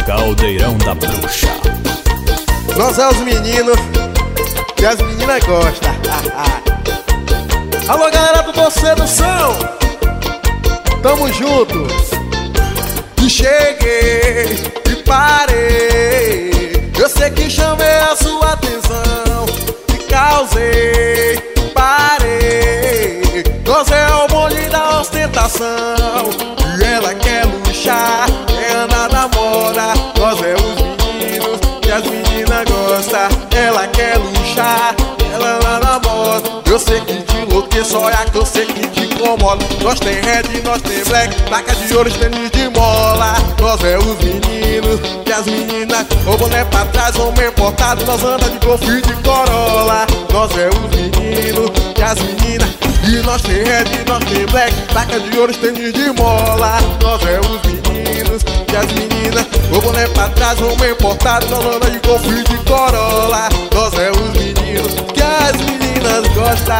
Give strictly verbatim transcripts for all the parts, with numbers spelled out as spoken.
Caldeirão da Bruxa. Nós é os meninos que as meninas gostam. Alô, galera do Doce do São, tamo junto. E cheguei e parei, eu sei que chamei a sua atenção e causei, parei. Nós é o bonde da ostentação e ela quer luxar, quer andar na moda. Nós é os meninos que as meninas gostam. Ela quer luxar, ela anda na moda. Eu sei que te enlouqueço, olha que eu sei que te incomoda. Nós tem red, nós tem black, placa de ouro, tênis de mola. Nós é os meninos que as meninas, o boné pra trás, homem importado. Nós anda de Golf e de Corolla. Nós é os meninos que as meninas, e nós tem red, nós tem black, placa de ouro, tênis de mola. Nós é os meninos que as meninas, o boné pra trás, homem importado. Nós anda de Golf e de Corolla. Nós é os meninos que as meninas gostam.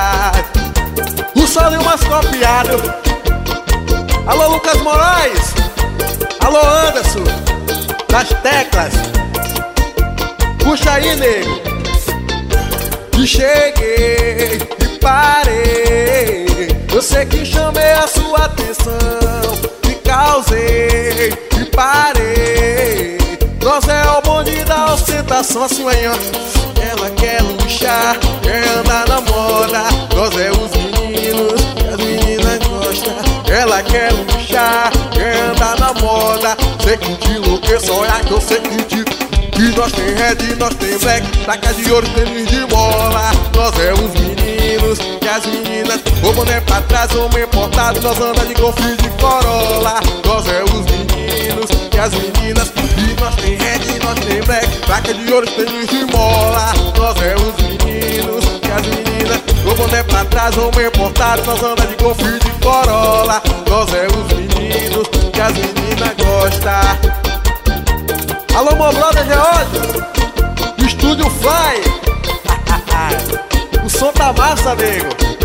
O solinho mais copiado. Alô, Lucas Moraes. Alô, Anderson das teclas. Puxa aí, nego. E cheguei e parei, eu sei que chamei a sua atenção e causei e parei. Nós é o bonde da ostentação, assim aí, ó. Ela quer luxar, quer andar na moda. Nós é os meninos que as meninas gostam. Ela quer luxar, quer andar na moda. Sei que te enlouqueço, olha que eu sei que te. E nós tem red, nós tem black, placa de ouro, tênis de mola. Nós é os meninos que as meninas, o boné pra trás, homem importado. Nós anda de Golf e de Corolla. Nós é os meninos que as meninas, e nós tem red, nós tem black, placa de ouro, tênis de mola. Nós é os meninos que as meninas, o boné pra trás, homem importado. Nós anda de Golf e de Corolla. Nós é os meninos que as meninas gostam. Alô, meu brother George, Estúdio Fly. O som tá massa, nego.